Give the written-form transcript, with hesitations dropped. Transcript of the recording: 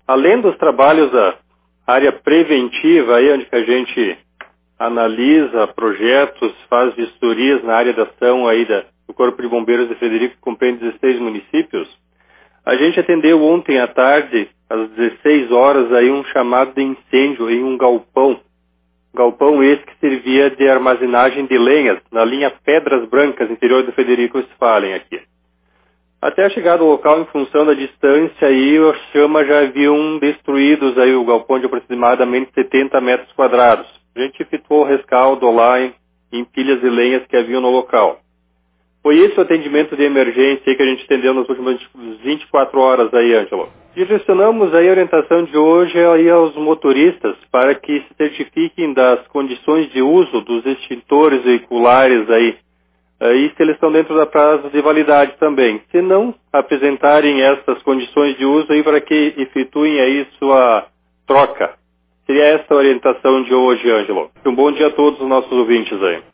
Além dos trabalhos da área preventiva, aí onde que a gente analisa projetos, faz vistorias na área de ação aí do Corpo de Bombeiros de Frederico, que compreende 16 municípios, a gente atendeu ontem à tarde, às 16 horas, aí um chamado de incêndio em um galpão. Galpão esse que servia de armazenagem de lenhas, na linha Pedras Brancas, interior do Frederico Westphalen aqui. Até a chegada ao local, em função da distância, aí as chamas já haviam destruídos aí o galpão de aproximadamente 70 metros quadrados. A gente efetuou o rescaldo lá em pilhas de lenhas que haviam no local. Foi esse o atendimento de emergência aí que a gente atendeu nas últimas 24 horas aí, Ângelo. Direcionamos aí a orientação de hoje aí aos motoristas para que se certifiquem das condições de uso dos extintores veiculares aí, e se eles estão dentro da prazo de validade também. Se não apresentarem essas condições de uso aí para que efetuem aí sua troca. Seria essa a orientação de hoje, Ângelo. Um bom dia a todos os nossos ouvintes aí.